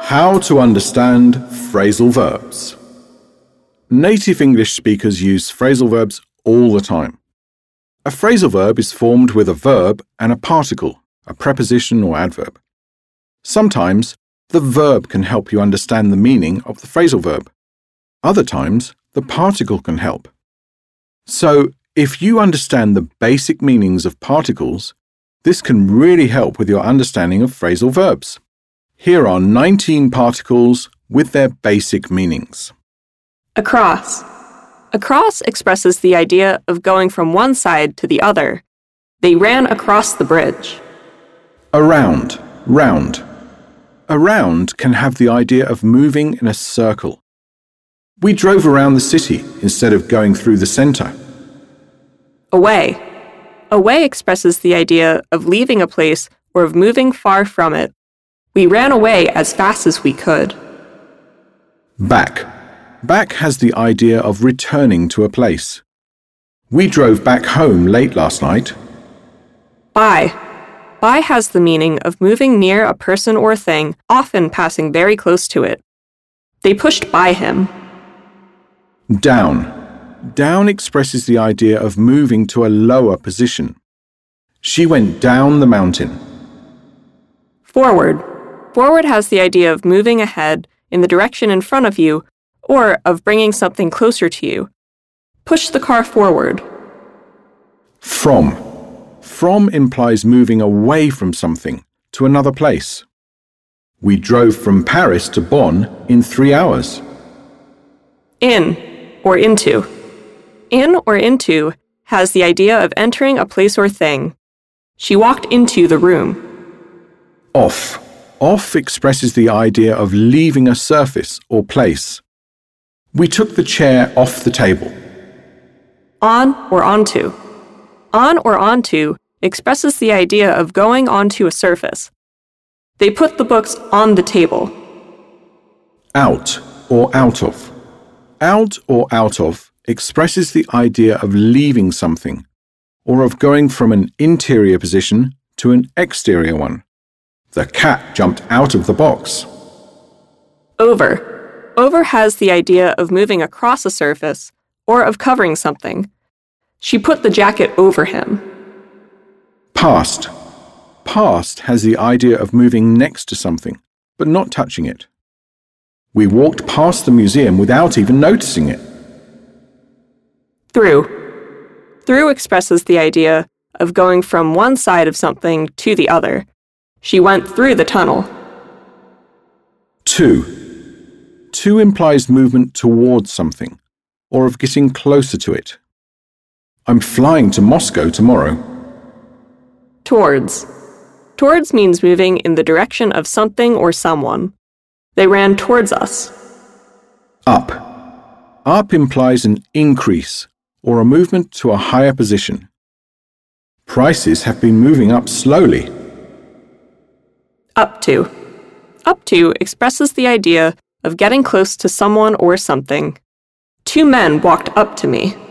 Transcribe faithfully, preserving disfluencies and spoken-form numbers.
How to understand phrasal verbs. Native English speakers use phrasal verbs all the time. A phrasal verb is formed with a verb and a particle, a preposition or adverb. Sometimes, the verb can help you understand the meaning of the phrasal verb. Other times, the particle can help. So, if you understand the basic meanings of particles, this can really help with your understanding of phrasal verbs. Here are nineteen particles with their basic meanings. Across. Across expresses the idea of going from one side to the other. They ran across the bridge. Around, round. Around can have the idea of moving in a circle. We drove around the city instead of going through the center. Away. Away expresses the idea of leaving a place or of moving far from it. We ran away as fast as we could. Back. Back has the idea of returning to a place. We drove back home late last night. By. By has the meaning of moving near a person or thing, often passing very close to it. They pushed by him. Down. Down expresses the idea of moving to a lower position. She went down the mountain. Forward. Forward has the idea of moving ahead in the direction in front of you or of bringing something closer to you. Push the car forward. From. From implies moving away from something to another place. We drove from Paris to Bonn in three hours. In or into. In or into has the idea of entering a place or thing. She walked into the room. Off. Off expresses the idea of leaving a surface or place. We took the chair off the table. On or onto. On or onto expresses the idea of going onto a surface. They put the books on the table. Out or out of. Out or out of expresses the idea of leaving something, or of going from an interior position to an exterior one. The cat jumped out of the box. Over. Over has the idea of moving across a surface, or of covering something. She put the jacket over him. Past. Past has the idea of moving next to something, but not touching it. We walked past the museum without even noticing it. Through. Through expresses the idea of going from one side of something to the other. She went through the tunnel. To. To implies movement towards something, or of getting closer to it. I'm flying to Moscow tomorrow. Towards. Towards means moving in the direction of something or someone. They ran towards us. Up. Up implies an increase, or a movement to a higher position. Prices have been moving up slowly. Up to. Up to expresses the idea of getting close to someone or something. Two men walked up to me.